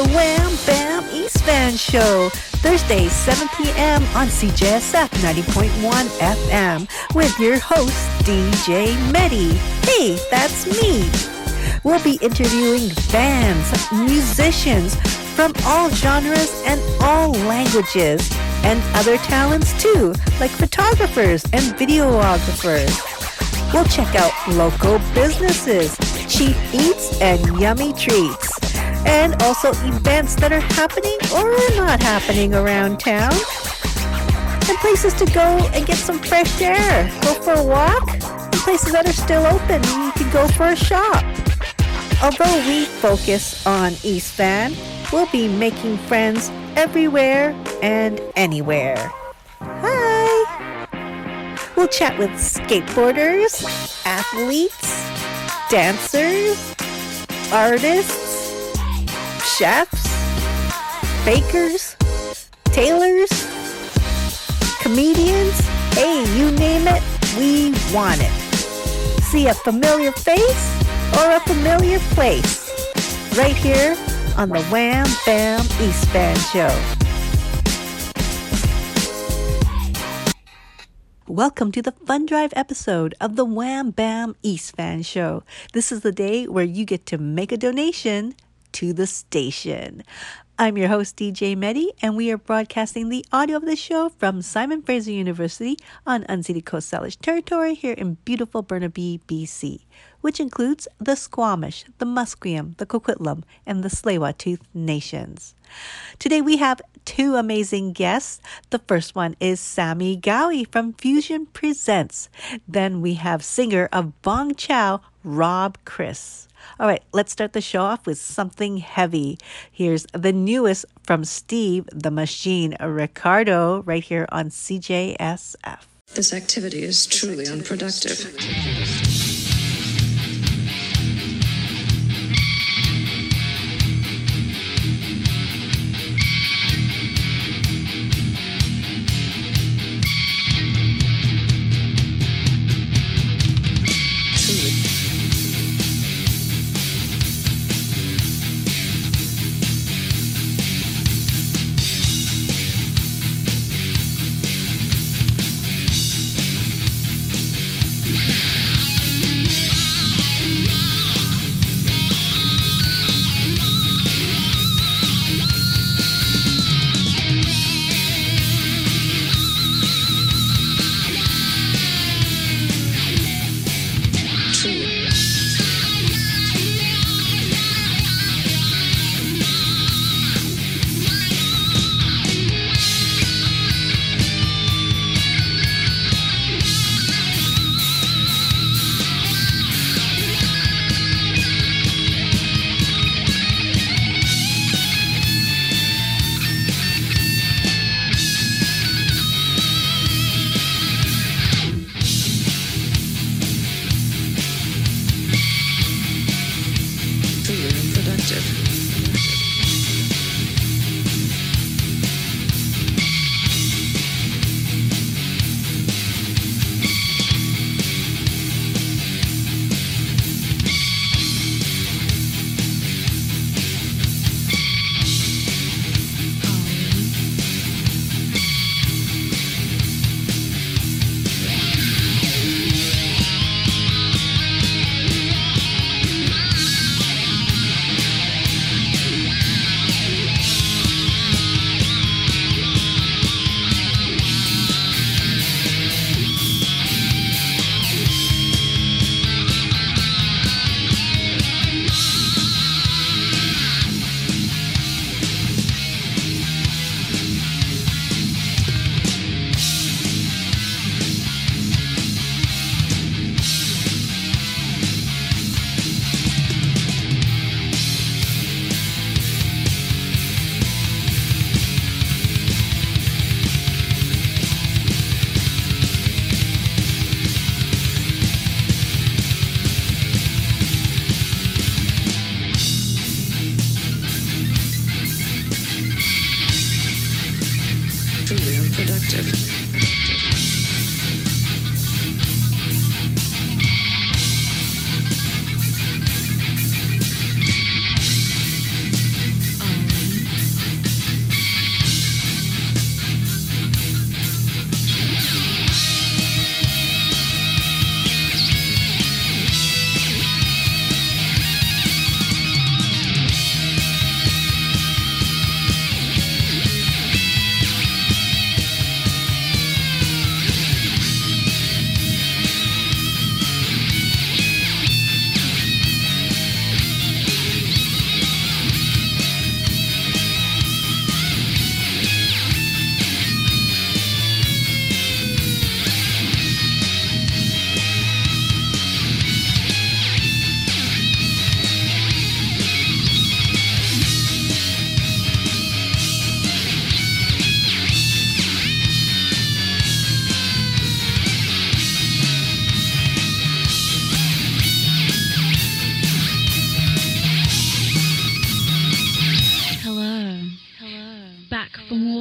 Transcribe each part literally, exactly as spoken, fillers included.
Wham Bam East Van Show, Thursdays seven p.m. on C J S F ninety point one F M with your host, D J Medi. Hey, that's me. We'll be interviewing bands, musicians from all genres and all languages, and other talents too, like photographers and videographers. We'll check out local businesses, cheap eats, and yummy treats. And also events that are happening or not happening around town. And places to go and get some fresh air. Go for a walk. And places that are still open. You can go for a shop. Although we focus on East Van, we'll be making friends everywhere and anywhere. Hi! We'll chat with skateboarders, athletes, dancers, artists, chefs, bakers, tailors, comedians. Hey, you name it, we want it. See a familiar face or a familiar place right here on the Wham Bam East Van Show. Welcome to the Fun Drive episode of the Wham Bam East Van Show. This is the day where you get to make a donation to the station. I'm your host, D J Medi, and we are broadcasting the audio of the show from Simon Fraser University on unceded Coast Salish territory here in beautiful Burnaby, B C, which includes the Squamish, the Musqueam, the Coquitlam, and the Tsleil-Waututh nations. Today we have two amazing guests. The first one is Sammy Gowie from Fusion Presents. Then we have singer of Bong Chow, Rob Chris. All right, let's start the show off with something heavy. Here's the newest from Steve the Machine Ricardo right here on C J S F. This activity is truly unproductive.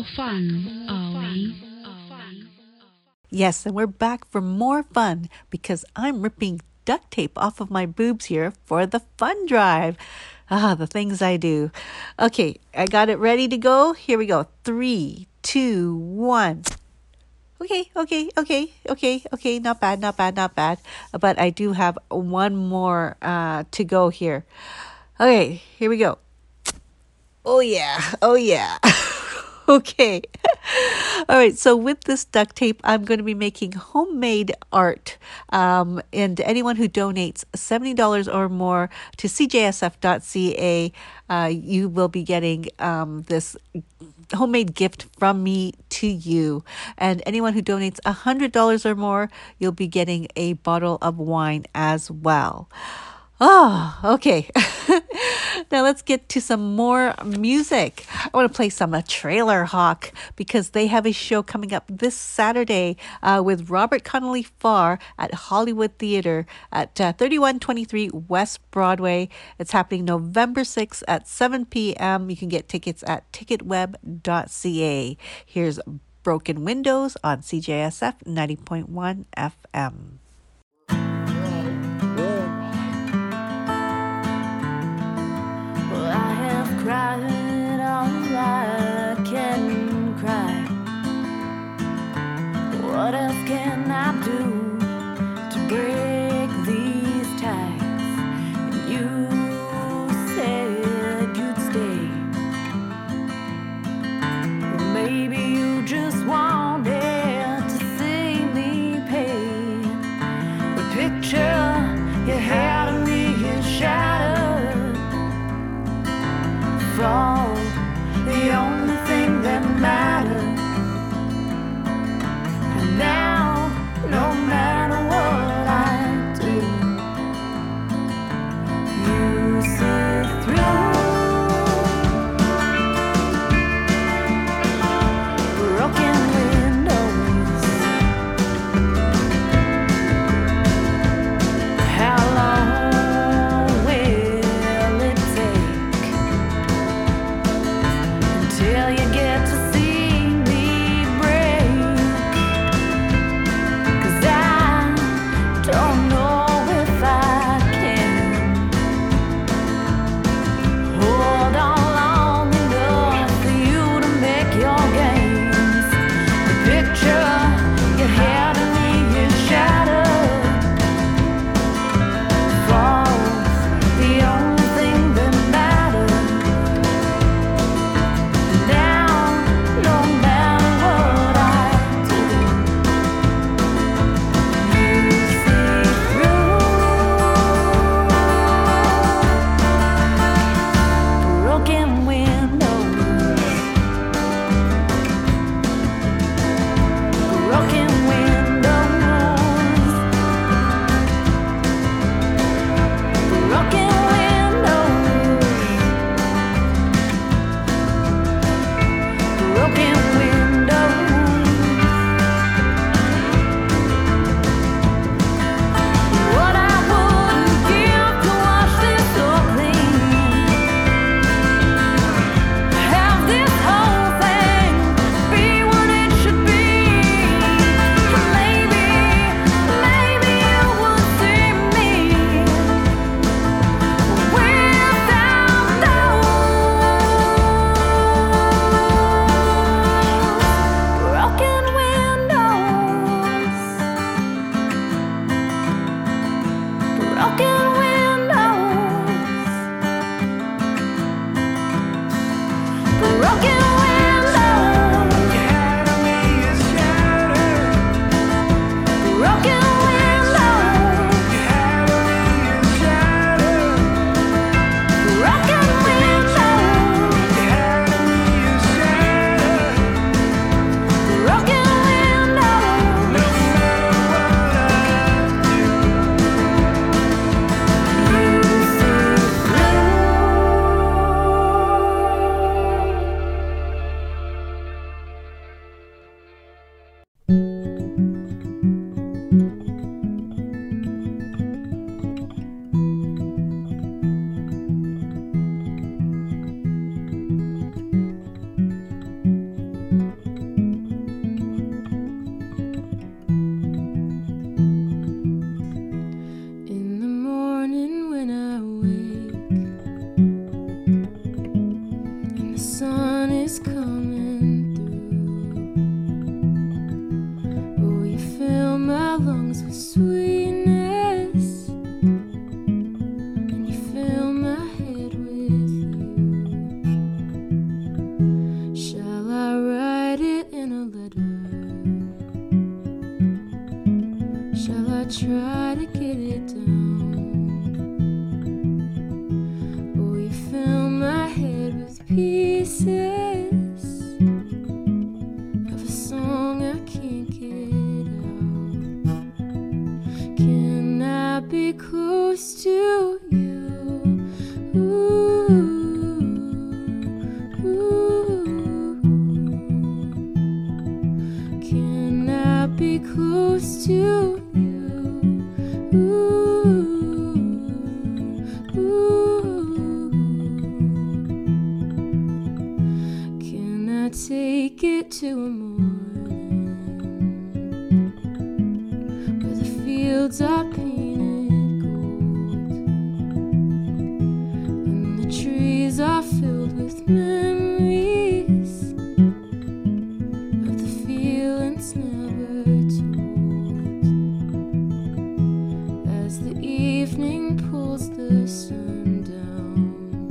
fun, are we? Yes, and we're back for more fun because I'm ripping duct tape off of my boobs here for the fun drive. Ah, the things I do. Okay, I got it ready to go. Here we go. Three, two, one. Okay, okay, okay, okay, okay. Not bad, not bad, not bad. But I do have one more uh, to go here. Okay, here we go. Oh, yeah. Oh, yeah. Okay. All right. So with this duct tape, I'm going to be making homemade art. Um, and anyone who donates seventy dollars or more to c j s f dot c a, uh, you will be getting um, this homemade gift from me to you. And anyone who donates one hundred dollars or more, you'll be getting a bottle of wine as well. Oh, okay. Now let's get to some more music. I want to play some uh, Trailer Hawk because they have a show coming up this Saturday uh, with Robert Connolly Farr at Hollywood Theater at uh, thirty-one twenty-three West Broadway. It's happening November sixth at seven p.m. You can get tickets at ticket web dot c a. Here's Broken Windows on C J S F ninety point one F M. I have cried all I can cry. What else can I do to break these ties? You said you'd stay. Well, maybe you just wanted to see me pay. The picture you had of me is shattered. Fall, the only thing that matters. And now, no matter what I do, you see through. Broken windows. How long will it take I try to get it down. Oh, you fill my head with pieces of a song I can't get out. Can I be close to you? Ooh, ooh. Can I be close to you? Take it to a morning where the fields are painted gold and the trees are filled with memories of the feelings never told. As the evening pulls the sun down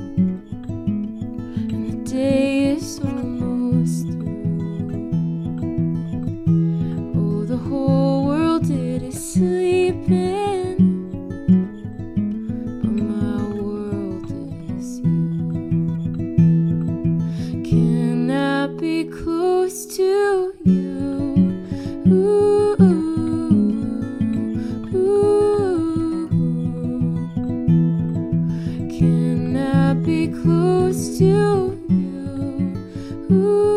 and the day is almost sleeping, but my world is you. Can I be close to you? Ooh, ooh, ooh. Can I be close to you? Ooh.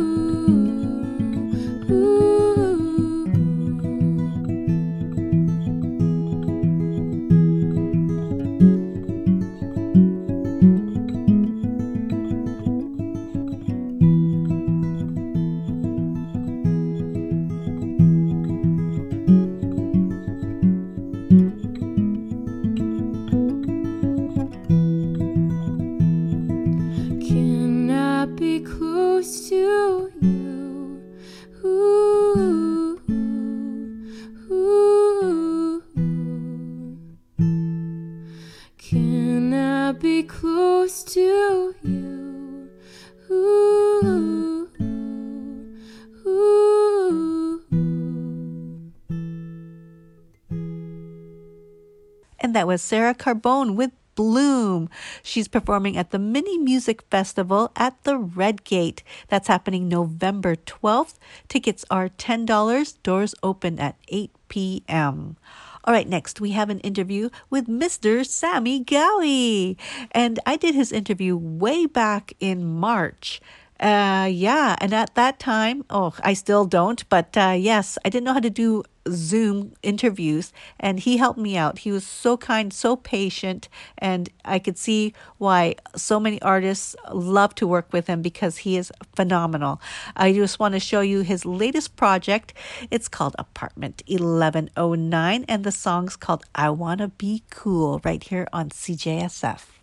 And that was Sarah Carbone with Bloom. She's performing at the Mini Music Festival at the Red Gate. That's happening November twelfth. Tickets are ten dollars. Doors open at eight p.m. All right, next we have an interview with Mister Sammy Gowie. And I did his interview way back in March. Uh, yeah, and at that time, oh, I still don't, but uh, yes, I didn't know how to do Zoom interviews, and he helped me out. He was so kind, so patient, and I could see why so many artists love to work with him because he is phenomenal. I just want to show you his latest project. It's called Apartment eleven oh nine, and the song's called I Wanna Be Cool, right here on C J S F.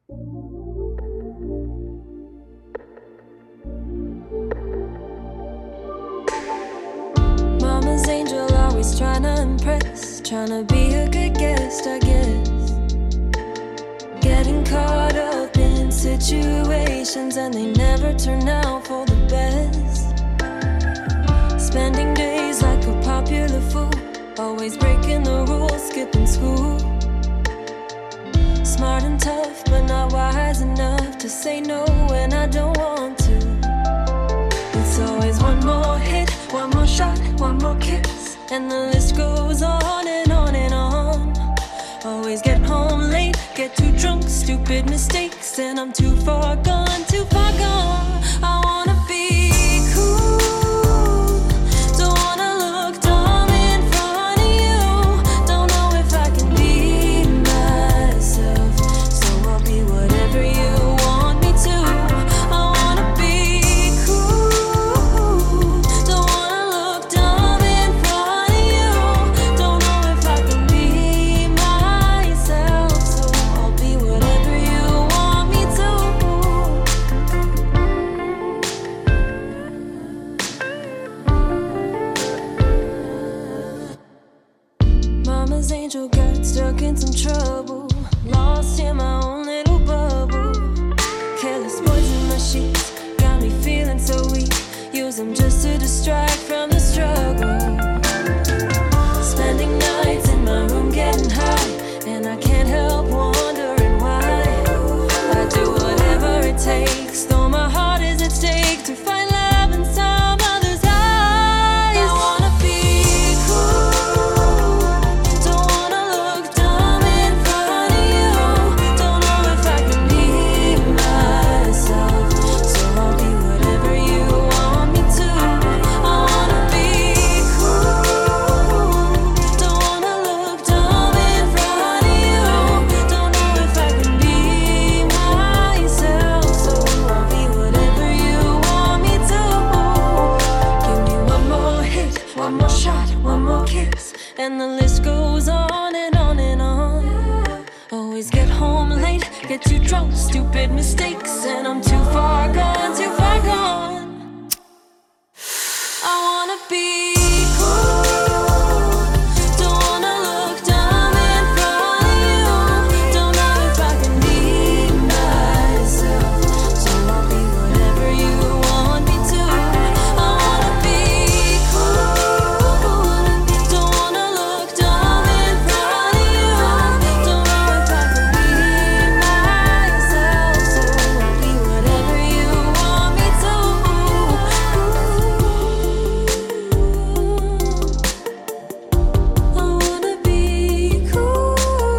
Mama's angel, always trying to impress, trying to be a good guest, I guess. Getting caught up in situations and they never turn out for the best. Spending days like a popular fool, always breaking the rules, skipping school. Smart and tough, but not wise enough to say no when I don't want to. It's always one more hit, one more shot, one more kiss, and the list goes on and on and on. Always get home late, get too drunk, stupid mistakes, and I'm too far gone, too far gone. I wanna be cool, don't wanna look dumb in front of you. Don't know if I can be myself, so I'll be whatever you want me to. I wanna be cool, don't wanna look dumb in front of you. Don't know if I can be myself, so I'll be whatever you want me to. Mama's angel got stuck in some trouble, lost in my own little bubble. Careless boys in my sheets got me feeling so weak. Use them just to distract from the struggle. Spending nights list goes on and on and on. Always get home late, get too drunk, stupid mistakes, and I'm too far gone, too far gone. I wanna be cool, don't wanna look dumb in front of you. Don't know if I can be myself, so I'll be whatever you want me to. I wanna be cool, don't wanna look dumb in front of you. Don't know if I can be myself, so I'll be whatever you want me to. I wanna be cool.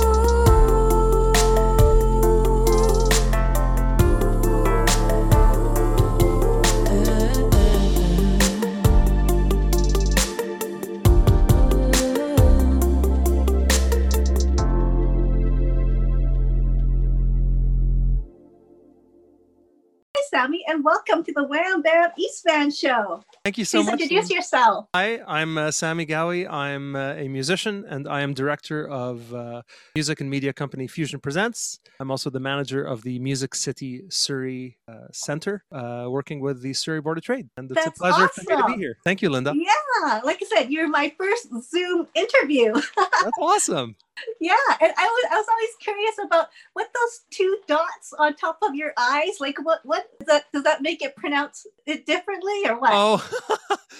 Hi, Sammy, and welcome to the Wham Bam East Van Show. Thank you so Please much. introduce yourself. Hi, I'm uh, Sammy Gowie. I'm uh, a musician and I am director of uh, music and media company Fusion Presents. I'm also the manager of the Music City Surrey uh, Center, uh, working with the Surrey Board of Trade. And it's That's a pleasure for me to awesome. be here. Thank you, Linda. Yeah, like I said, you're my first Zoom interview. That's awesome. Yeah, and I was I was always curious about what those two dots on top of your eyes, like what what does that does that make it pronounce it differently or what? Oh,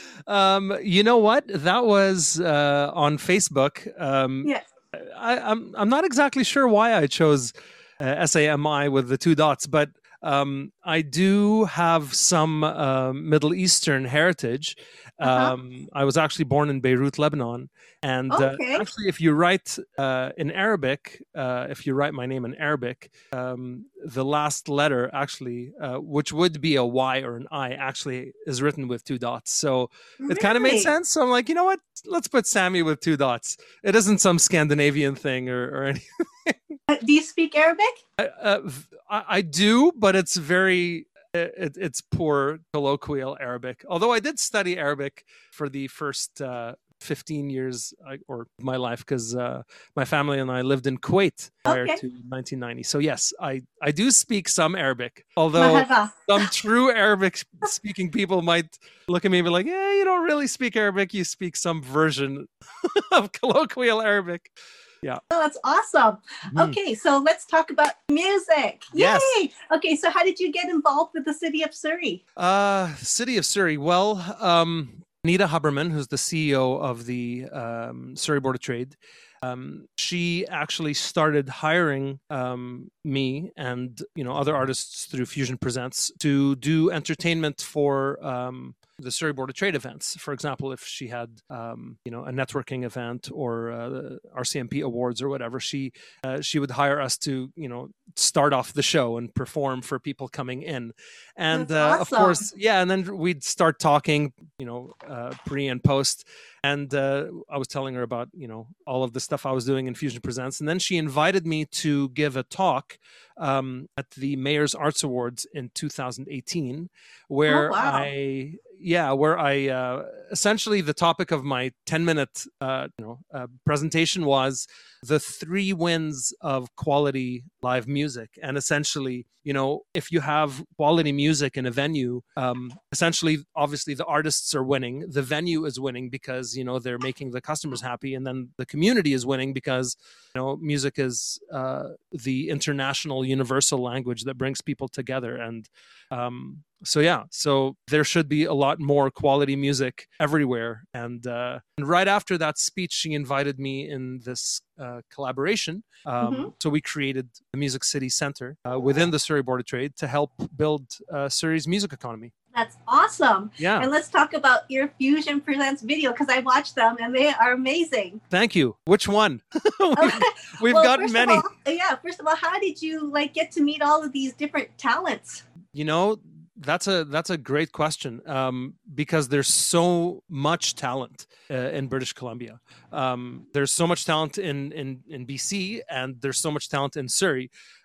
um, you know what? That was uh, on Facebook. Um, Yeah. I, I'm I'm not exactly sure why I chose uh, S A M I with the two dots, but um, I do have some uh, Middle Eastern heritage. Uh-huh. Um, I was actually born in Beirut, Lebanon, and uh, Okay. actually, if you write uh, in Arabic, uh, if you write my name in Arabic, um, the last letter actually, uh, which would be a Y or an I, actually is written with two dots. So it kind of made Really? sense. So I'm like, you know what? Let's put Sammy with two dots. It isn't some Scandinavian thing or, or anything. Uh, do you speak Arabic? Uh, v- I, I do, but it's very, it, it's poor colloquial Arabic. Although I did study Arabic for the first uh, fifteen years uh, or my life, because uh, my family and I lived in Kuwait prior Okay. to nineteen ninety. So yes, I, I do speak some Arabic. Although Marhaba. some true Arabic speaking people might look at me and be like, yeah, you don't really speak Arabic. You speak some version of colloquial Arabic. Oh, that's awesome. Mhm. Okay, so let's talk about music. Yes. Yay! Okay, so how did you get involved with the city of Surrey? Uh, City of Surrey. Well, um, Anita Huberman, who's the C E O of the um, Surrey Board of Trade, um, she actually started hiring um, me and you know other artists through Fusion Presents to do entertainment for um, the Surrey Board of Trade events. For example, if she had um, you know a networking event or uh, R C M P awards or whatever, she uh, she would hire us to you know start off the show and perform for people coming in. And That's uh, of awesome. course, yeah, and then we'd start talking, you know, uh, pre and post. And uh, I was telling her about, you know, all of the stuff I was doing in Fusion Presents. And then she invited me to give a talk um, at the Mayor's Arts Awards in two thousand eighteen, where Oh, wow. I, yeah, where I uh, essentially the topic of my ten minute, uh, you know, uh, presentation was the three wins of quality live music. And essentially, you know, if you have quality music in a venue, um, essentially, obviously the artists are winning, the venue is winning because, you know, they're making the customers happy. And then the community is winning because, you know, music is uh, the international universal language that brings people together. And um, so, yeah, so there should be a lot more quality music everywhere. And, uh, and right after that speech, she invited me in this uh, collaboration. Um, Mhm. So we created the Music City Center uh, within the Surrey Board of Trade to help build uh, Surrey's music economy. That's awesome. Yeah, And let's talk about your Fusion Presents video because I watched them and they are amazing. thank you. Which one? we've we've Well, gotten first many. Of all, yeah, first of all, how did you like get to meet all of these different talents? You know, that's a that's a great question um, because there's so much talent uh, in British Columbia. Um, there's so much talent in, in in B C and there's so much talent in Surrey.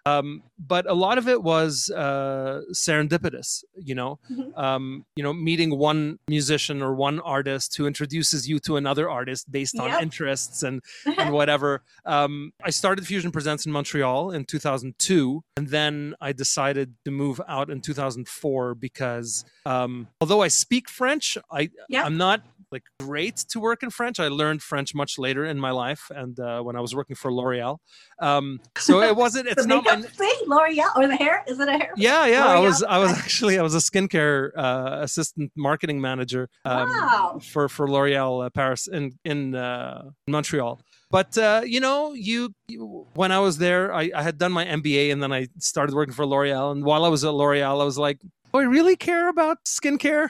Um, but a lot of it was uh, serendipitous, you know, Mhm. um, you know, meeting one musician or one artist who introduces you to another artist based on Yep. interests and, and whatever. Um, I started Fusion Presents in Montreal in two thousand two, and then I decided to move out in two thousand four because um, although I speak French, I Yep. I'm not like great to work in French. I learned French much later in my life, and uh, when I was working for L'Oreal. Um, so it wasn't. It's the not my. makeup thing, L'Oreal, or the hair? Is it a hair? Yeah, yeah. I L'Oreal? was, I was actually, I was a skincare uh, assistant marketing manager um, Wow. for for L'Oreal uh, Paris in in uh, Montreal. But uh, you know, you, you when I was there, I, I had done my M B A, and then I started working for L'Oreal. And while I was at L'Oreal, I was like, "Do I really care about skincare?"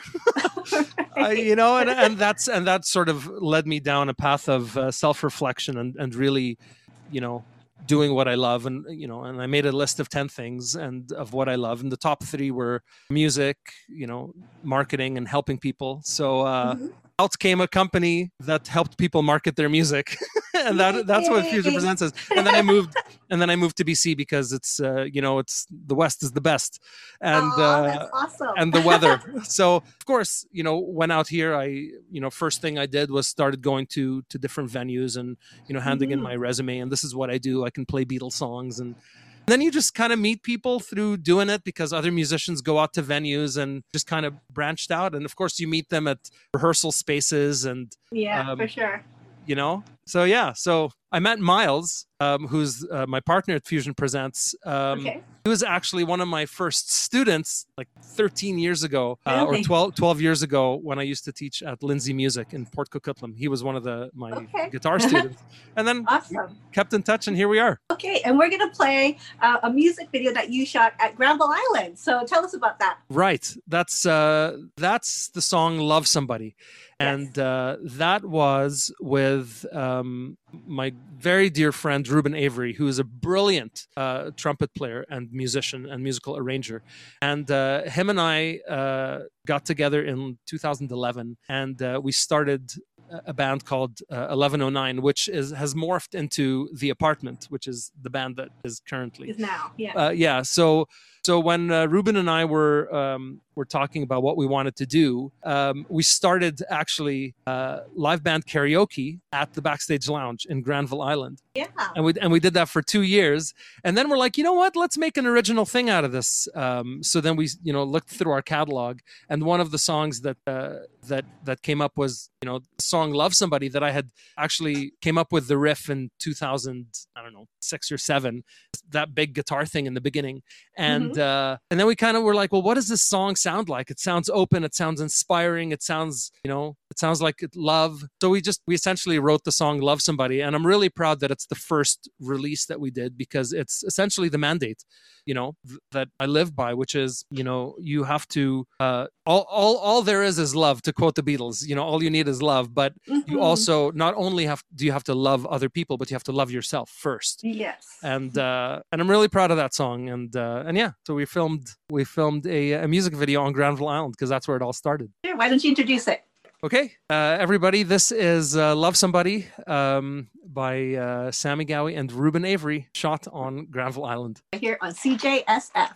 I, you know, and and that's and that sort of led me down a path of uh, self reflection and and really, you know, doing what I love. And you know, and I made a list of ten things and of what I love, and the top three were music, you know, marketing, and helping people. So uh, Mhm. out came a company that helped people market their music, and that that's what Fusion Yay. Presents is. And then I moved, and then I moved to B C because it's uh, you know, it's the West is the best, and Aw, uh, that's awesome. and the weather. So of course, you know, when out here, I, you know, first thing I did was started going to to different venues and, you know, handing in Mhm. my resume, and this is what I do. I can play Beatles songs, and then you just kind of meet people through doing it because other musicians go out to venues and just kind of branched out. And of course, you meet them at rehearsal spaces, and yeah, um, for sure. you know, so yeah. So I met Miles, um, who's uh, my partner at Fusion Presents. Um, Okay. He was actually one of my first students like thirteen years ago uh, or Really? twelve, twelve years ago when I used to teach at Lindsay Music in Port Coquitlam. He was one of the my Okay. guitar students. And then Awesome. kept in touch, and here we are. Okay, and we're gonna play uh, a music video that you shot at Granville Island. So tell us about that. Right. That's uh that's the song Love Somebody. And uh, that was with um, my very dear friend Ruben Avery, who is a brilliant uh, trumpet player and musician and musical arranger. And uh, him and I uh, got together in two thousand eleven, and uh, we started a- a band called uh, eleven oh nine, which is has morphed into The Apartment, which is the band that is currently. Is now, yeah. Uh, yeah. So so when uh, Ruben and I were um, were talking about what we wanted to do, um, we started actually uh, live band karaoke at the Backstage Lounge in Granville Island, yeah. and we and we did that for two years. And then we're like, you know what? Let's make an original thing out of this. Um, so then we, you know, looked through our catalog, and one of the songs that uh, that that came up was, you know, the song "Love Somebody" that I had actually came up with the riff in two thousand, I don't know, six or seven. That big guitar thing in the beginning, and uh, and then we kind of were like, well, what does this song sound like? It sounds open, it sounds inspiring, it sounds, you know, it sounds like it- love. So we just we essentially wrote the song "Love Somebody," and I'm really proud that it's the first release that we did because it's essentially the mandate, you know, th- that I live by, which is, you know, you have to uh, all all all there is is love. To quote the Beatles, you know, all you need is love, but you Mhm. also not only have do you have to love other people, but you have to love yourself first. Yes. And uh, and I'm really proud of that song. And uh, and yeah, so we filmed we filmed a, a music video on Granville Island because that's where it all started. Sure, why don't you introduce it? Okay, uh, everybody, this is uh, "Love Somebody" um, by uh, Sammy Gowie and Ruben Avery, shot on Granville Island. Here on C J S F.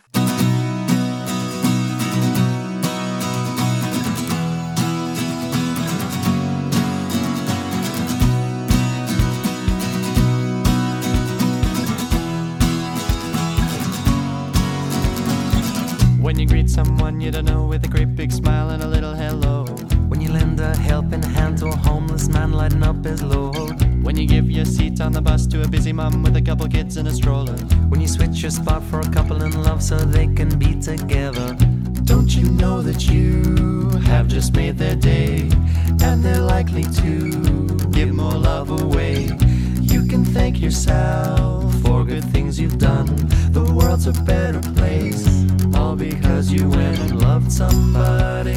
When you greet someone you don't know with a great big smile and a little hello. When you lend a helping hand to a homeless man lighting up his load. When you give your seat on the bus to a busy mum with a couple kids in a stroller. When you switch your spot for a couple in love so they can be together. Don't you know that you have just made their day, and they're likely to give more love away. You can thank yourself for good things you've done. The world's a better place, all because you went and loved somebody.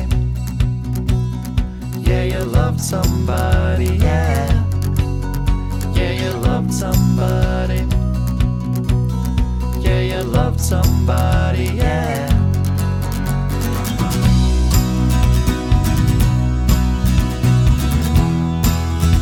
Yeah, you loved somebody, yeah. Yeah, you loved somebody. Yeah, you loved somebody, yeah.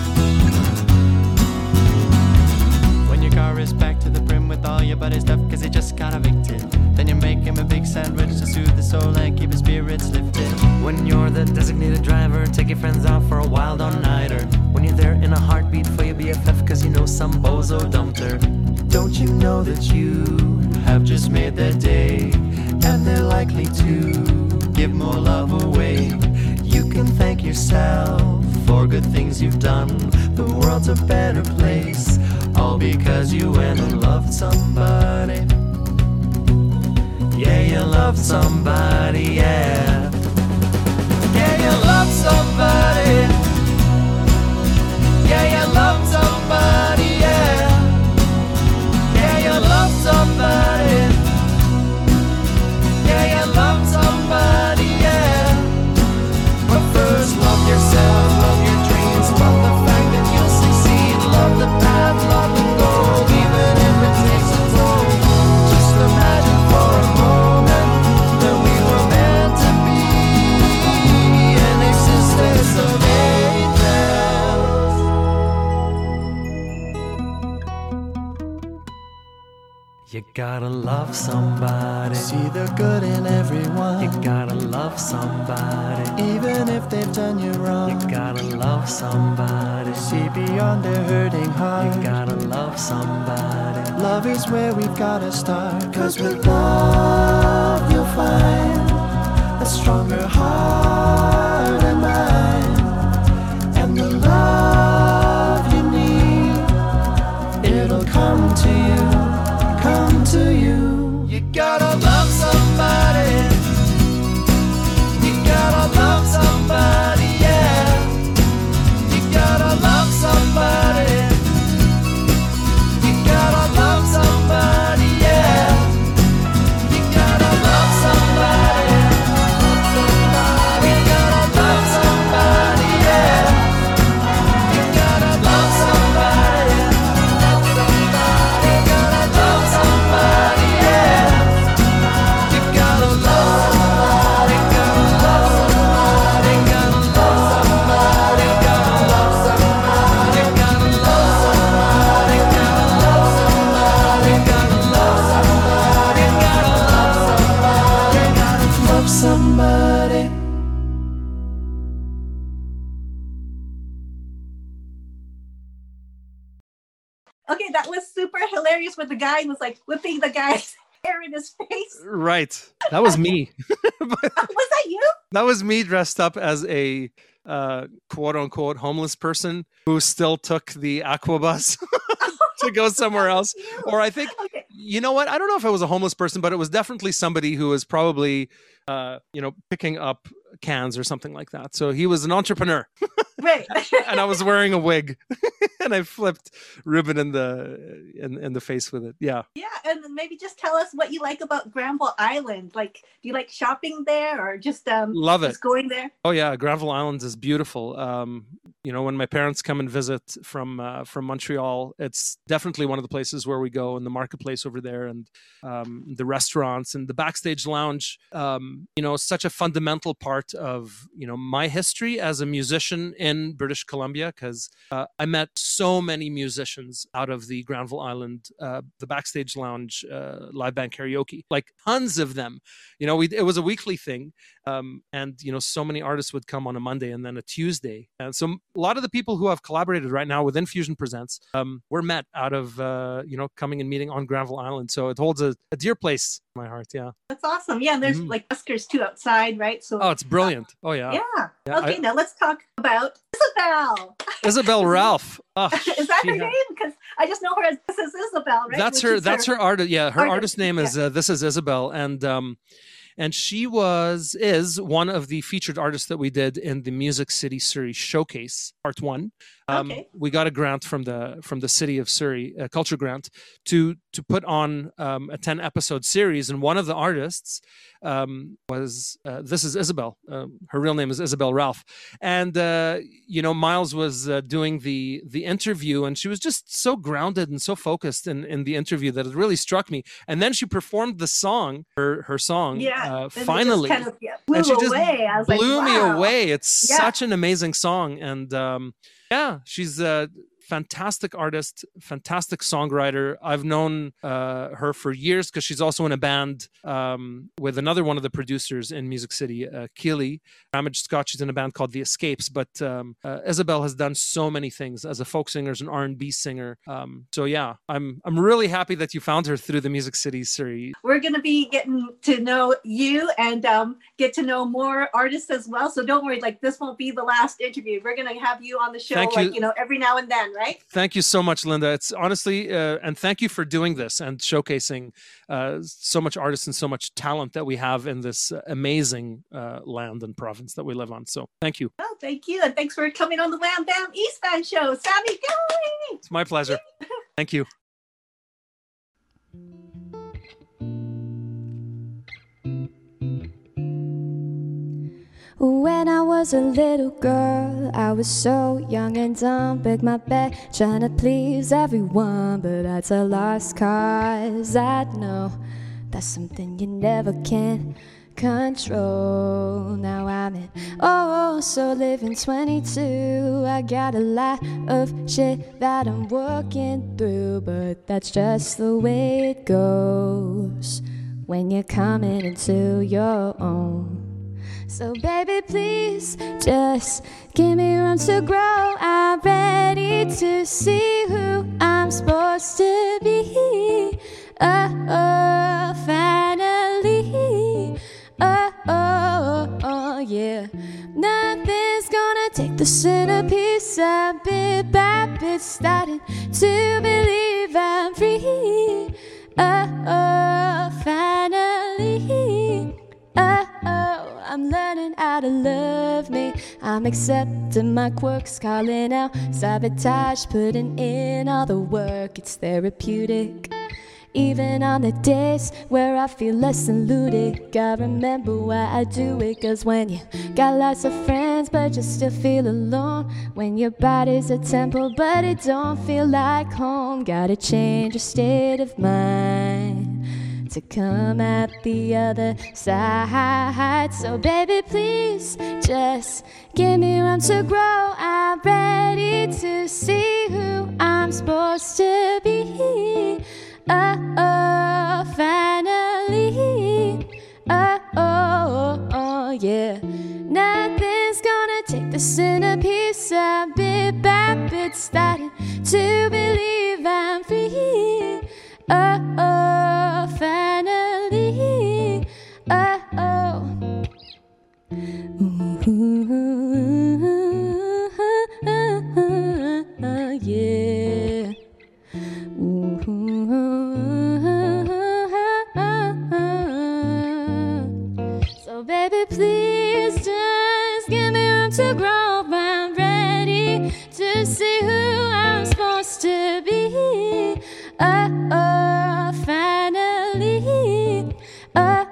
When your car is packed to the brim with all your buddy stuff, cause it just just got evicted. Then you make him a big sandwich to soothe the soul and keep his spirits lifted. When you're the designated driver, take your friends out for a wild all-nighter. When you're there in a heartbeat for your B F F cause you know some bozo dumped her. Don't you know that you have just made their day, and they're likely to give more love away. You can thank yourself for good things you've done. The world's a better place, all because you went and loved somebody. Yeah, you loved somebody, yeah. Yeah, you loved somebody. Yeah, you loved somebody, yeah. Yeah, you loved somebody. Yeah, you loved somebody, yeah. But first, love yourself, love your dreams, love the fact that you'll succeed, love the path, love the goal, even if it takes a toll. Just imagine for a moment that we were meant to be an existence of angels. You gotta love somebody. See the good in everyone. You gotta love somebody. Even if they've done you wrong. You gotta love somebody. See beyond their hurting heart. You gotta love somebody. Love is where we've gotta start. Cause with love you'll find a stronger heart and mind. And the love you need, it'll come to you, come to you. You gotta love somebody. You gotta love somebody, yeah. You gotta love somebody. You gotta love somebody, yeah. You gotta love somebody. You gotta love somebody, yeah. You gotta love somebody. You gotta love somebody, yeah. You gotta love somebody, gotta love somebody, gotta love somebody, gotta love somebody, gotta love somebody, gotta love somebody, gotta love somebody, gotta love somebody, gotta love somebody. Okay, that was super hilarious when the guy was like whipping the guy's hair in his face. Right. That was me. Was that you? That was me dressed up as a uh, quote unquote homeless person who still took the Aquabus to go somewhere else. Or I think, Okay. you know what? I don't know if it was a homeless person, but it was definitely somebody who was probably, uh, you know, picking up cans or something like that. So he was an entrepreneur. Right. And I was wearing a wig and I flipped Ruben in the in, in the face with it. Yeah. Yeah, and then maybe just tell us what you like about Granville Island. Like, do you like shopping there or just um Love it. just going there? Oh yeah, Granville Island is beautiful. Um, you know, when my parents come and visit from uh, from Montreal, it's definitely one of the places where we go, in the marketplace over there, and um, the restaurants and the backstage lounge. Um, you know, such a fundamental part of you know my history as a musician in British Columbia, because uh, I met so many musicians out of the Granville Island, uh, the backstage lounge, uh, live band karaoke, like tons of them. You know, we it was a weekly thing. Um, and, you know, so many artists would come on a Monday and then a Tuesday. And so a lot of the people who have collaborated right now with Infusion Presents um, were met out of, uh, you know, coming and meeting on Granville Island. So it holds a, a dear place in my heart. Yeah. That's awesome. Yeah, and there's Mhm. like buskers too outside, right? So Oh, it's brilliant. Oh, yeah. yeah. Yeah, Okay, I- now let's talk about Isabel. Isabel Ralph. Oh, Is that her she ha- name? Because I just know her as This is Isabel, right? That's Which her. is That's her artist. Yeah, her artist, artist name is uh, This is Isabel, and um, and she was is one of the featured artists that we did in the Music City Surrey Showcase Part One. Um, Okay. We got a grant from the from the city of Surrey, a culture grant, to to put on um, a ten episode series, and one of the artists um, was uh, This is Isabel. Um, her real name is Isabel Ralph, and uh, you know Miles was uh, doing the the interview, and she was just so grounded and so focused in in the interview that it really struck me. And then she performed the song, her her song, Yeah. uh, and it just finally. kind of, yeah, blew and she just away. I was blew like, me wow. away. It's Yeah. such an amazing song, and um, yeah, she's uh, fantastic artist, fantastic songwriter. I've known uh, her for years because she's also in a band um, with another one of the producers in Music City, uh, Keely. Ramage Scott, she's in a band called The Escapes. But um, uh, Isabel has done so many things as a folk singer, as an R and B singer. Um, so yeah, I'm I'm really happy that you found her through the Music City series. We're going to be getting to know you and um, get to know more artists as well. So don't worry, like this won't be the last interview. We're going to have you on the show, Thank like, you. you know, every now and then, right? Thank you so much, Linda. It's honestly, uh, and thank you for doing this and showcasing uh, so much artists and so much talent that we have in this uh, amazing uh, land and province that we live on. So thank you. Oh, thank you. And thanks for coming on the Wham Bam East Van Show. Sammy, go! It's my pleasure. Thank you. When I was a little girl, I was so young and dumb, break my back trying to please everyone, but that's a lost cause. I know that's something you never can control. Now I'm in oh so living twenty-two. I got a lot of shit that I'm working through, but that's just the way it goes when you're coming into your own. So baby, please just give me room to grow. I'm ready to see who I'm supposed to be. Oh, oh, finally. Oh, oh, oh, yeah. Nothing's gonna take the centerpiece. I'm bit by bit starting to believe I'm free. Oh, oh, finally. Oh, oh, I'm learning how to love me. I'm accepting my quirks, calling out sabotage, putting in all the work. It's therapeutic. Even on the days where I feel less than ludic, I remember why I do it. Cause when you got lots of friends but you still feel alone, when your body's a temple but it don't feel like home, gotta change your state of mind to come out the other side. So baby, please just give me room to grow. I'm ready to see who I'm supposed to be. Oh, oh, finally. Oh, oh, oh, yeah. Nothing's gonna take the centerpiece. I'm bit by bit starting to believe I'm free. Oh, oh, finally. Oh, oh. Ooh, yeah. Ooh. So baby, please just give me room to grow. I'm ready to see who I'm supposed to be. Oh, oh, finally. Oh,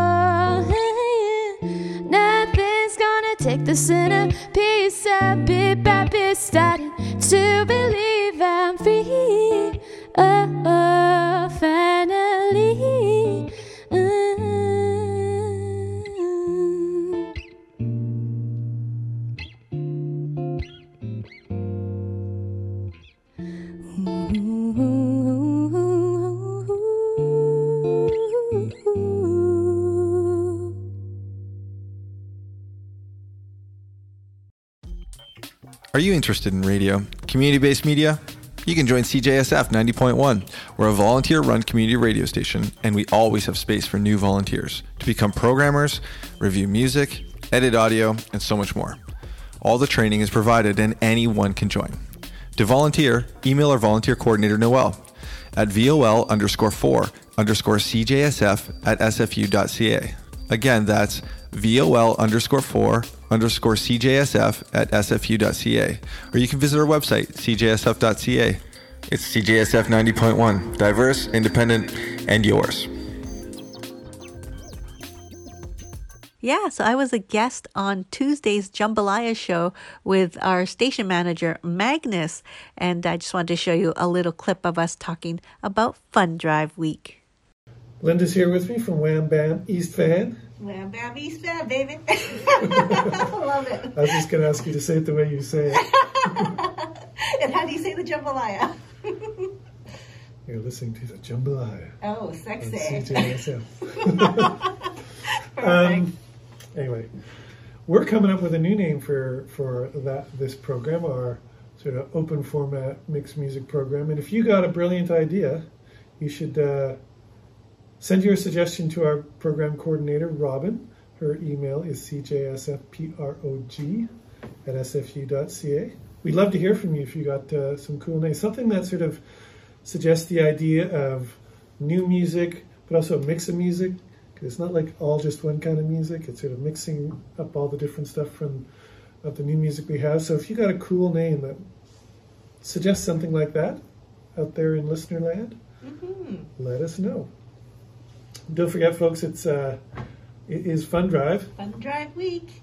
oh, nothing's gonna take the centerpiece. I'm bit by bit starting to believe I'm free. Oh, oh, finally. Mm-hmm. Are you interested in radio, community-based media? You can join C J S F ninety point one. We're a volunteer-run community radio station, and we always have space for new volunteers to become programmers, review music, edit audio, and so much more. All the training is provided and anyone can join. To volunteer, email our volunteer coordinator, Noel, at vol underscore four underscore CJSF at sfu.ca. Again, that's vol underscore four underscore CJSF at sfu.ca. Or you can visit our website, c j s f dot c a. It's C J S F ninety point one, diverse, independent, and yours. Yeah, so I was a guest on Tuesday's Jambalaya show with our station manager, Magnus, and I just wanted to show you a little clip of us talking about Fun Drive Week. Linda's here with me from Wham Bam East Van. Wham Bam East Van, baby. I love it. I was just going to ask you to say it the way you say it. And how do you say the jambalaya? You're listening to the jambalaya. Oh, sexy. On C J S F. um, anyway, we're coming up with a new name for for that this program, our sort of open format mixed music program. And if you got a brilliant idea, you should uh, send your suggestion to our program coordinator, Robin. Her email is c j s f prog at s f u dot c a. We'd love to hear from you if you got uh, some cool names. Something that sort of suggests the idea of new music, but also a mix of music. Because it's not like all just one kind of music. It's sort of mixing up all the different stuff from of the new music we have. So if you got a cool name that suggests something like that out there in listener land, mm-hmm. let us know. Don't forget, folks, it's uh, it is Fund Drive. Fund Drive Week.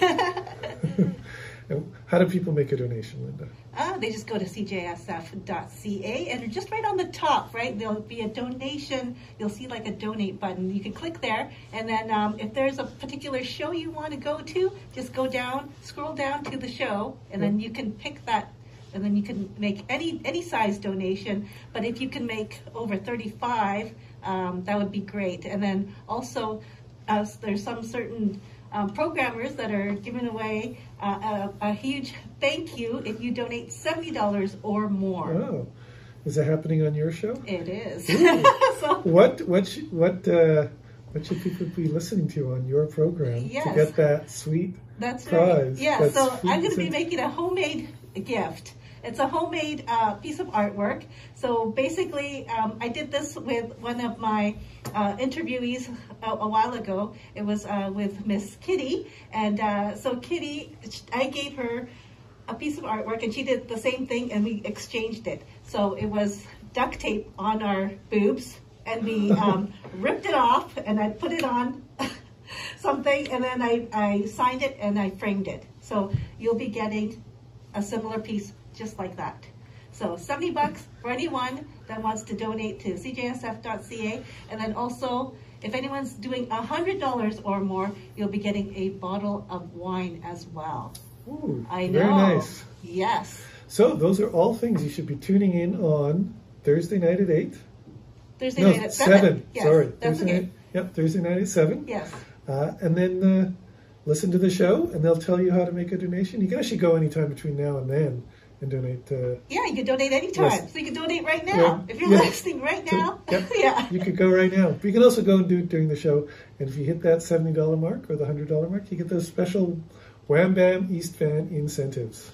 How do people make a donation, Linda? Uh, they just go to c j s f dot c a, and just right on the top, right, there'll be a donation. You'll see like a donate button. You can click there, and then um, if there's a particular show you want to go to, just go down, scroll down to the show, and then you can pick that, and then you can make any any size donation. But if you can make over thirty-five, um, that would be great. And then also, uh, there's some certain Um, programmers that are giving away uh, a, a huge thank you if you donate seventy dollars or more. Oh, is that happening on your show? It is. so, what what sh- what uh, what should people be listening to on your program yes. to get that sweet That's prize? Right. Yeah. That's so I'm going to be and... making a homemade gift. It's a homemade uh, piece of artwork. So basically, um, I did this with one of my uh, interviewees a, a while ago. It was uh, with Miss Kitty. And uh, so Kitty, I gave her a piece of artwork, and she did the same thing, and we exchanged it. So it was duct tape on our boobs, and we um, ripped it off, and I put it on something, and then I, I signed it, and I framed it. So you'll be getting a similar piece just like that. So seventy bucks for anyone that wants to donate to c j s f dot c a. And then also, if anyone's doing one hundred dollars or more, you'll be getting a bottle of wine as well. Ooh, I know. Very nice. Yes. So those are all things you should be tuning in on Thursday night at eight. Thursday no, night at seven. seven. Yes, Sorry. that's Thursday okay. night, yep, Thursday night at seven. Yes. Uh, and then uh, listen to the show, and they'll tell you how to make a donation. You can actually go anytime between now and then and donate. Uh, yeah, you can donate anytime. Yes. So you can donate right now. Yeah, if you're yeah. listening right now, Yep. yeah. You could go right now. But you can also go and do it during the show. And if you hit that seventy dollars mark or the one hundred dollars mark, you get those special Wham Bam East Fan incentives.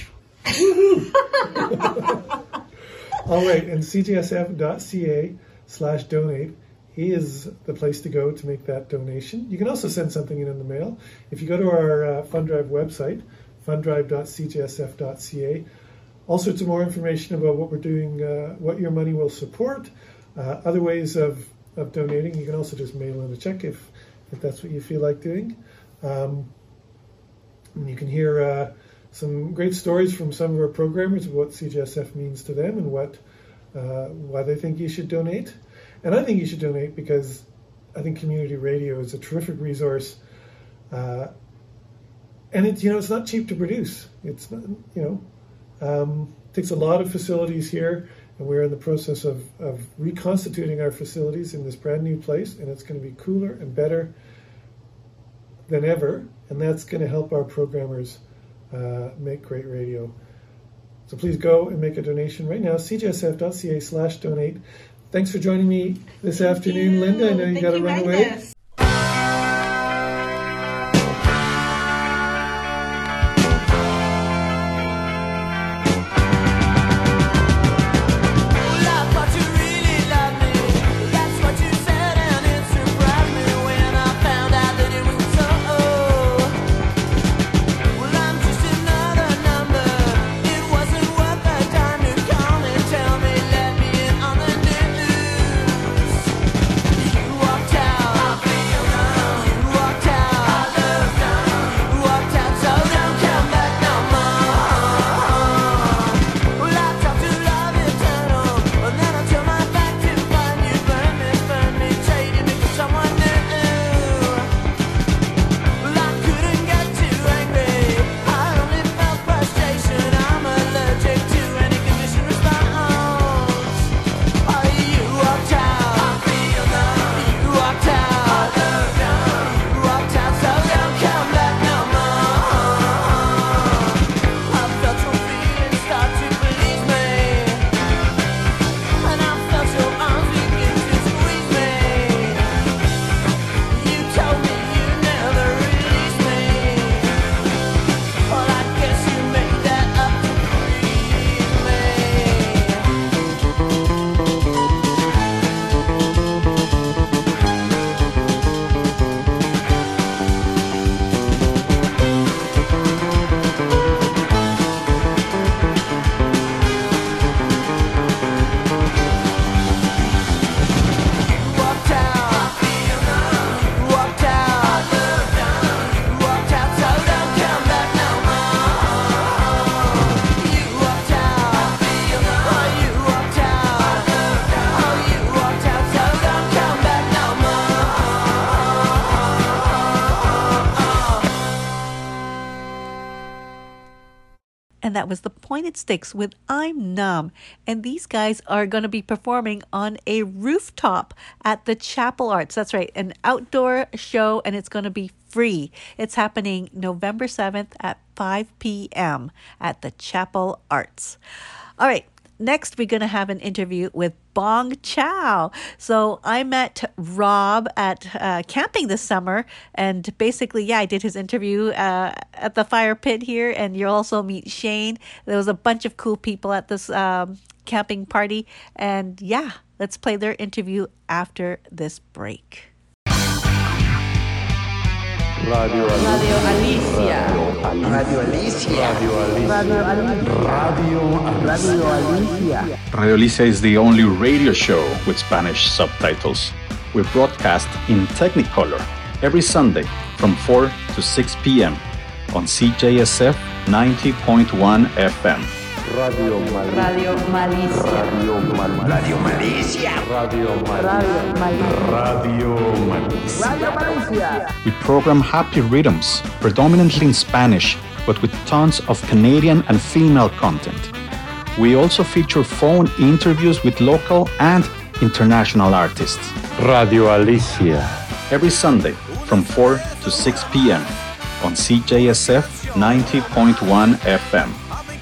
All right, and c j s f dot c a slash donate is the place to go to make that donation. You can also send something in in the mail. If you go to our uh, Fund Drive website, fund drive dot c j s f dot c a, all sorts of more information about what we're doing, uh, what your money will support, uh, other ways of, of donating. You can also just mail in a check if, if that's what you feel like doing. Um, and you can hear uh, some great stories from some of our programmers of what C J S F means to them and what uh, why they think you should donate. And I think you should donate because I think community radio is a terrific resource. Uh, and it's, you know, it's not cheap to produce. It's not, you know, um, takes a lot of facilities here, and we're in the process of, of reconstituting our facilities in this brand new place, and it's going to be cooler and better than ever, and that's going to help our programmers uh, make great radio. So please go and make a donation right now, c j s f dot c a slash donate. Thanks for joining me this Thank afternoon, you. Linda. I know you Thank got to you, run Magnus. away. Walked out And that was the Pointed Sticks with I'm Numb. And these guys are going to be performing on a rooftop at the Chapel Arts. That's right, an outdoor show, and it's going to be free. It's happening November seventh at five p.m. at the Chapel Arts. All right. Next, we're going to have an interview with Bong Chow. So I met Rob at uh, camping this summer, and basically, yeah, I did his interview uh, at the fire pit here, and you'll also meet Shane. There was a bunch of cool people at this um, camping party, and yeah, let's play their interview after this break. Radio Alicia. Radio Alicia. Radio Alicia. Radio Alicia. Radio Alicia is the only radio show with Spanish subtitles. We broadcast in Technicolor every Sunday from four to six p.m. on C J S F ninety point one F M. Radio Malicia. Radio Malicia. Radio Malicia. Radio Malicia. Radio Malicia. Radio Malicia. We program happy rhythms, predominantly in Spanish, but with tons of Canadian and female content. We also feature phone interviews with local and international artists. Radio Alicia. Every Sunday from four to six p.m. on C J S F ninety point one F M.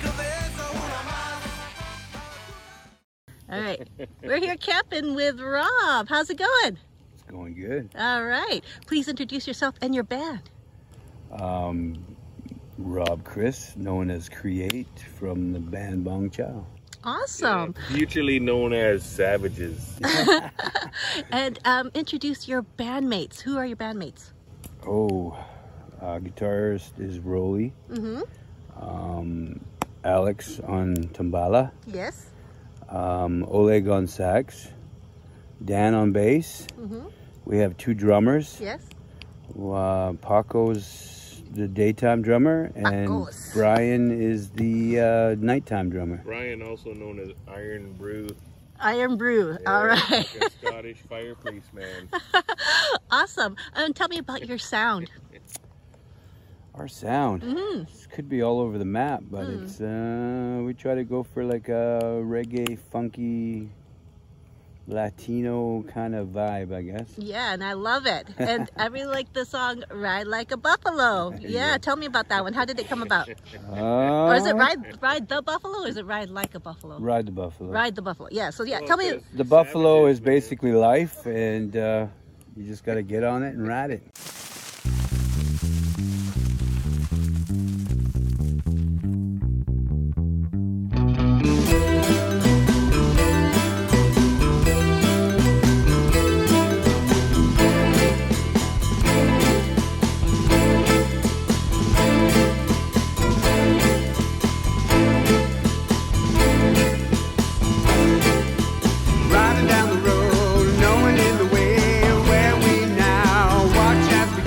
All right. We're here camping with Rob. How's it going? It's going good. All right. Please introduce yourself and your band. Um, Rob Chris, known as Create, from the band Bong Chow. Awesome. Yeah, futurely known as Savages. And um, introduce your bandmates. Who are your bandmates? Oh, uh, guitarist is Rolly. Mm-hmm. Um, Alex on Tambala. Yes. Um, Oleg on sax, Dan on bass. Mm-hmm. We have two drummers. Yes. Uh, Paco's the daytime drummer, and Pacos. Brian is the uh, nighttime drummer. Brian, also known as Iron Brew. Iron Brew. Yeah, all right. Like a Scottish fireplace man. Awesome. And tell me about your sound. Our sound. Mm-hmm. This could be all over the map, but Mm. it's uh, we try to go for like a reggae, funky, Latino kind of vibe, I guess. Yeah, and I love it. And I really like the song Ride Like a Buffalo. Yeah, Yeah. tell me about that one. How did it come about? Uh, Or is it Ride Ride the Buffalo or is it Ride Like a Buffalo? Ride the Buffalo. Ride the Buffalo. Yeah, so yeah, tell me. The buffalo is basically life, and uh, you just got to get on it and ride it. Riding down the road, no one in the way. Where we now watch as we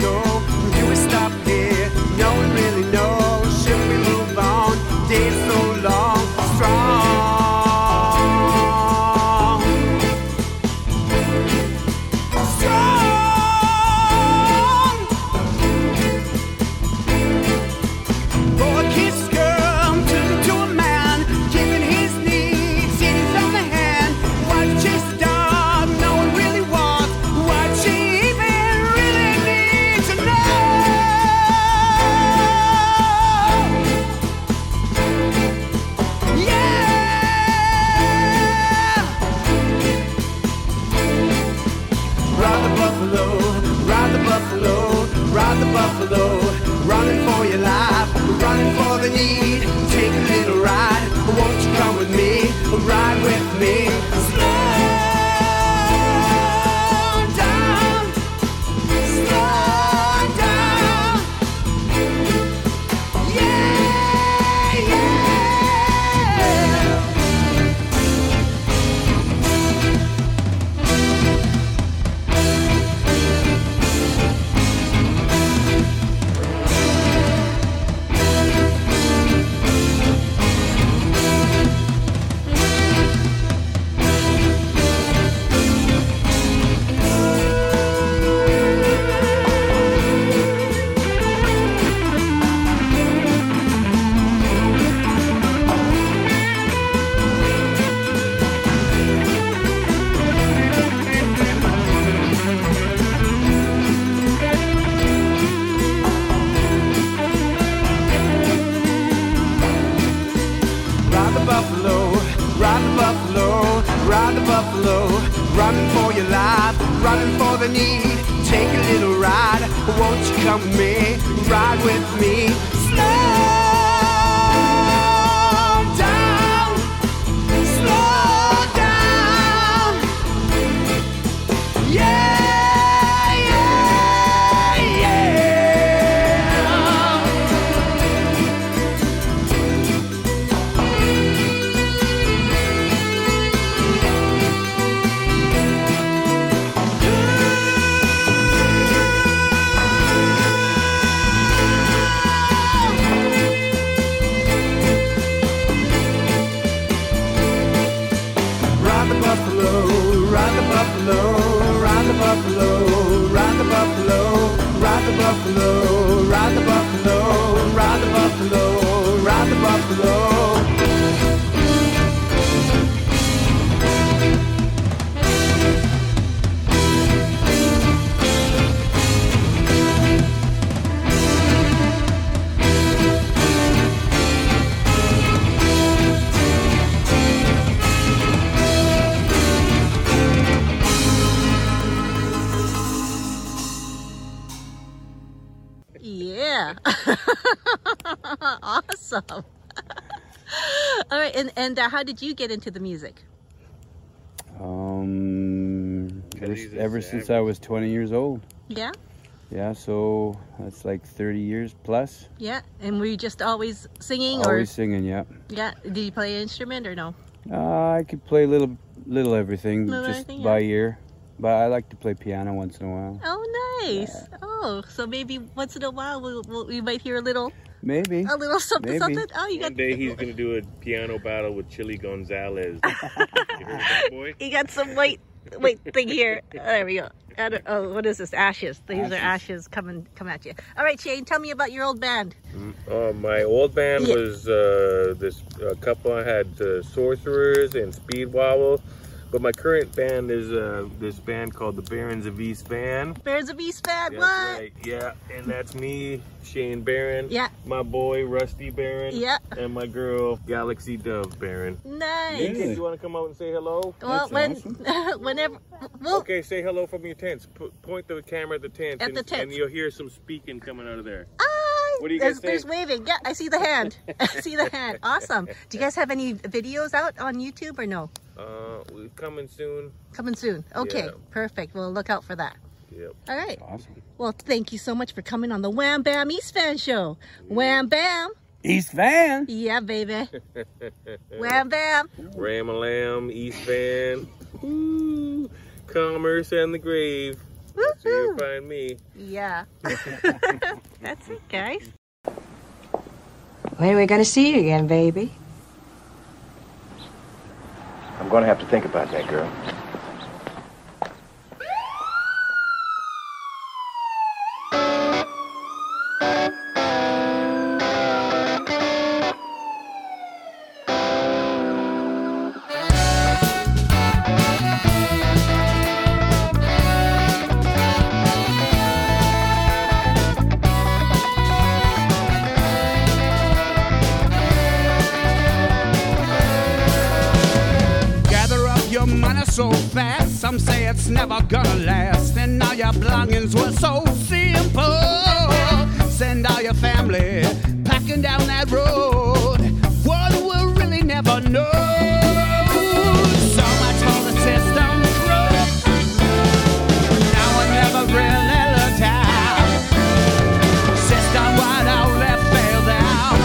ever need, take a little ride. Won't you come with me, ride with me? Slow down, slow down. Yeah. Ride the buffalo, ride the buffalo, ride the buffalo, ride the buffalo, ride the buffalo, ride the buffalo, ride the buffalo. Yeah. Awesome. All right, and, and uh, how did you get into the music? Um, ever, ever since I was twenty years old. Yeah? Yeah, so that's like thirty years plus. Yeah, and were you just always singing? Always or? singing, yeah. Yeah, did you play an instrument or no? Uh, I could play little, little everything, Little just everything, by yeah. ear. But I like to play piano once in a while. Oh, nice. Yeah. Oh, so maybe once in a while we'll, we'll, we might hear a little... Maybe. A little something, Maybe. something. Oh, you One got... day he's going to do a piano battle with Chili Gonzalez. You heard of that boy? You got some white, white thing here. There we go. I don't, oh, what is this? Ashes. These Ashes. are ashes coming, come at you. All right, Shane, tell me about your old band. Uh, my old band Yeah. was uh, this uh, couple. I had uh, Sorcerers and Speed Wobble. But my current band is uh, this band called the Barons of East Van. Barons of East Van, That's what? right, yeah. And that's me, Shane Barron. Yeah. My boy, Rusty Barron. Yeah. And my girl, Galaxy Dove Barron. Nice. You want to come out and say hello? Well, when, whenever... Well, Okay, say hello from your tents. P- point the camera at the tents. At and, the tents. And you'll hear some speaking coming out of there. Ah, What do you there's, guys say? there's waving. Yeah, I see the hand. I see the hand. Awesome. Do you guys have any videos out on YouTube or no? Uh, we're coming soon. Coming soon. Okay, Yeah. perfect. We'll look out for that. Yep. All right. Awesome. Well, thank you so much for coming on the Wham Bam East Van Show. Wham Bam. East Van. Yeah, baby. Wham Bam. Ram-a-lam, East Van. Ooh, Commerce and the Grave. That's where you'll find me. Yeah. That's it, guys. When are we going to see you again, baby? I'm going to have to think about that, girl. Gather up your money so fast, some say it's never gonna last. And now your belongings were so simple. Send all your family packing down that road. What we'll really never know. So much for the system crook. Now I never really looked out. System wide out, left fail down.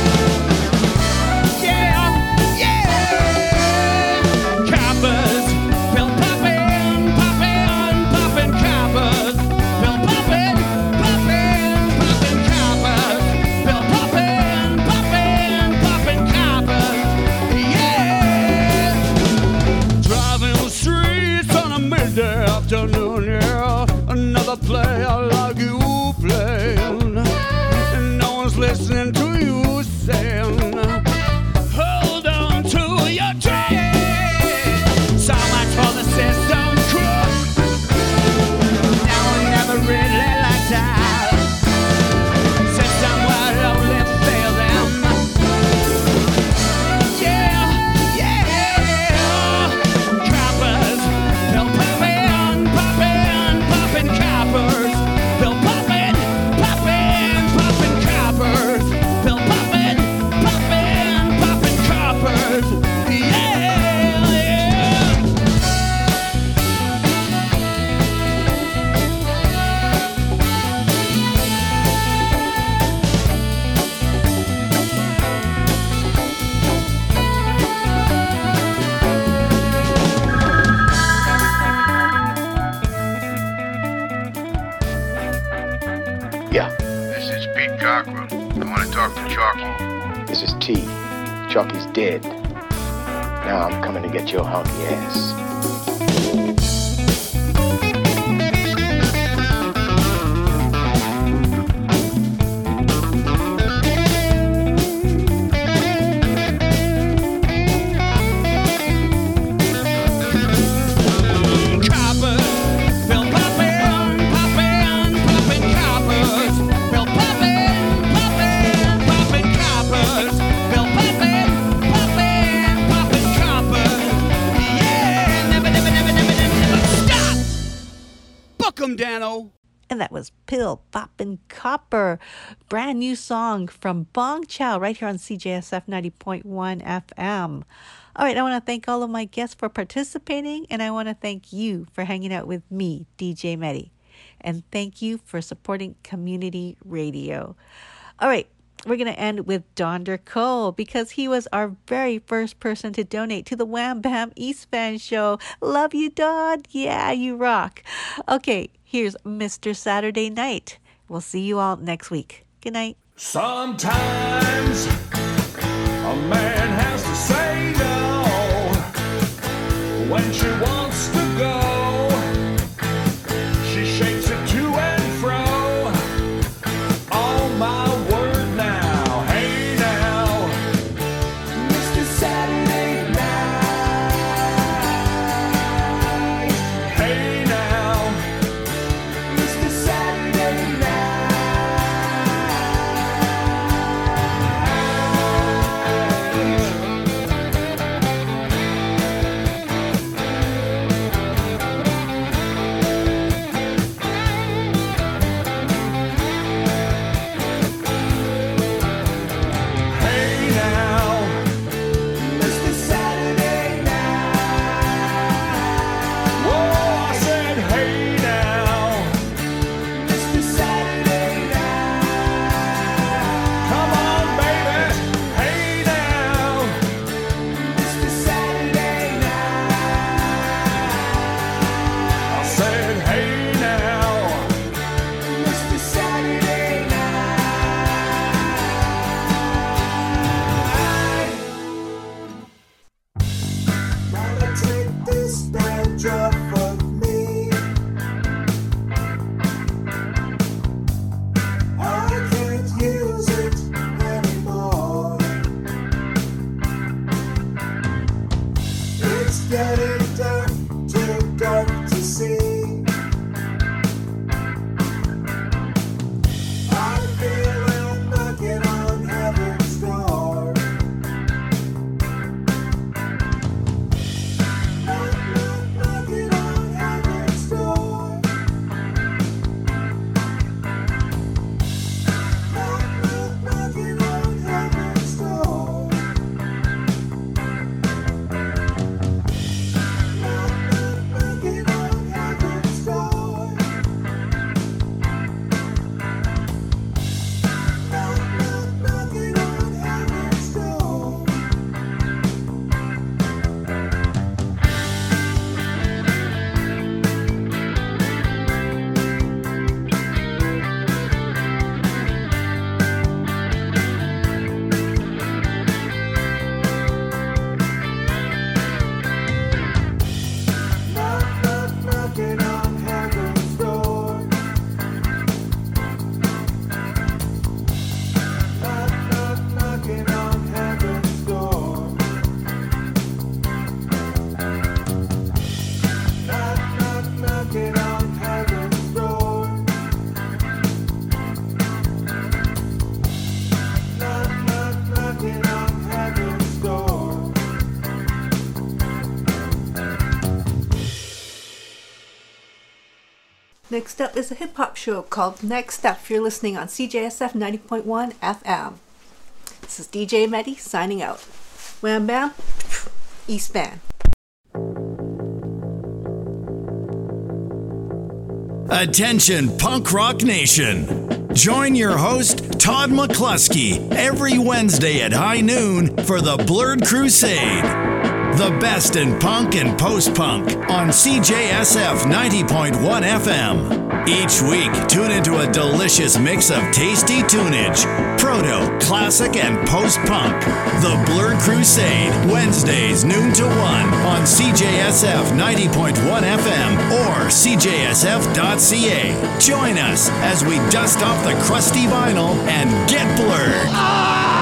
Yeah, yeah. Coppers, pill poppin', poppin', poppin' coppers. Pill poppin', poppin', poppin' coppers. Pill poppin', poppin', poppin' coppers. Yeah. Driving the streets on a midday afternoon, yeah. Another play I like you playing. And no one's listening to you saying, hold on to your train. So much for the system crook. Now I never really liked that. System wide only fail them. Yeah, yeah. Coppers, pill poppin', poppin', Chalky. This is T. Chalky's dead. Now I'm coming to get your hunky ass. Dano. And that was Pill Poppin' Copper, brand new song from Bong Chow right here on C J S F ninety point one F M. All right, I want to thank all of my guests for participating, and I want to thank you for hanging out with me, D J Medi. And thank you for supporting community radio. All right, we're going to end with Donder Cole because he was our very first person to donate to the Wham Bam East Fan Show. Love you, Don. Yeah, you rock. Okay, here's Mister Saturday Night. We'll see you all next week. Good night. Sometimes a man has to say no when she wants to go. She shakes it to and fro. Oh my word now, hey now, Mister Saturday Night. Hey now, Mister Saturday Next up is a hip-hop show called Next Up. You're listening on C J S F ninety point one F M. This is D J Medi signing out. Wham Bam, East Fan. Attention, Punk Rock Nation. Join your host, Todd McCluskey, every Wednesday at high noon for the Blurred Crusade. The best in punk and post-punk on C J S F ninety point one F M. Each week, tune into a delicious mix of tasty tunage, proto, classic, and post-punk. The Blur Crusade, Wednesdays noon to one on C J S F ninety point one F M or C J S F dot C A. Join us as we dust off the crusty vinyl and get blurred. Ah!